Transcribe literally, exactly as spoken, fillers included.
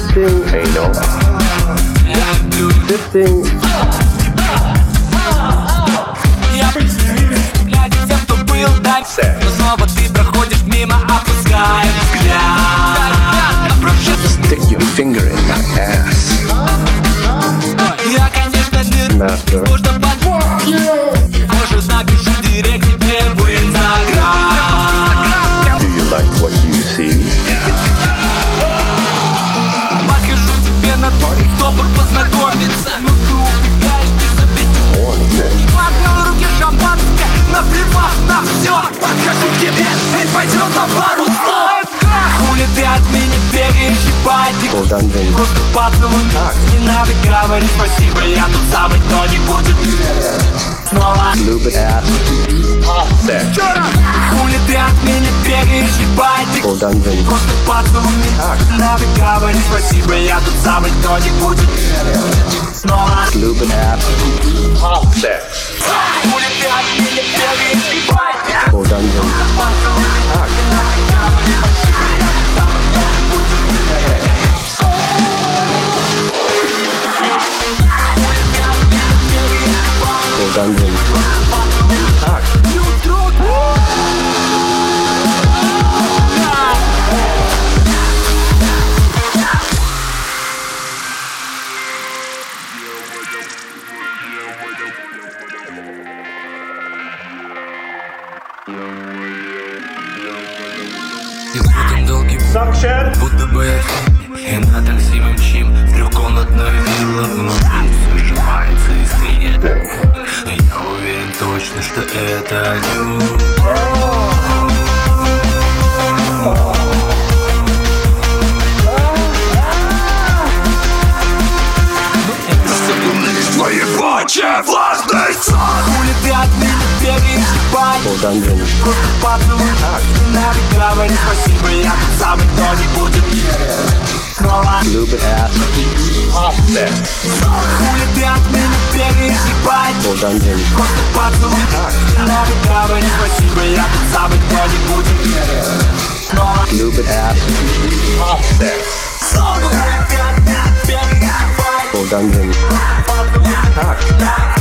Fisting anal. Fisting. Sex. Но снова ты проходишь мимо, опуская взгляд. Stick your finger in my ass. Я, конечно, не Master. можно понять. Может, напишу директ тебе в Инстаграм. Do you like what you see? Покажу тебе на твой стопор познакомиться. Но ты убегаешь, ты забить. В одной руке шампанское, наплевав на все. Покажу тебе, и пойдем на пару слов. Хули ты от меня бегаешь, ебать. Просто поцелуй. Не надо говорить спасибо, я тут самый, кто не будет. Снова Lube it ass. Sex. хули ты от меня бегаешь, ебать. Просто поцелуй. Не надо говорить спасибо, я тут самый, кто не будет. Снова Lube it ass. Sex. хули ты от меня бегаешь, ебать. Go dungeon. Go dungeon. И будем долгим, будто бы и на такси мы мчим в трехкомнатную виллу. Внутри все сжимается и стынет. Я уверен точно, что это ню. Твои ебучие властный сон. Хули ты от меня бегаешь, ебать. Go dungeon. Просто поцелуй. Не надо говорить спасибо, я тут самый, кто не будет. Снова Lube it ass. Sex. хули ты от меня бегаешь, ебать. Go dungeon. Просто поцелуй. Не надо говорить спасибо, я тут самый, кто не будет. Снова Lube it ass. Sex. хули ты от меня бегаешь, ебать. Go dungeon. Поцелуй.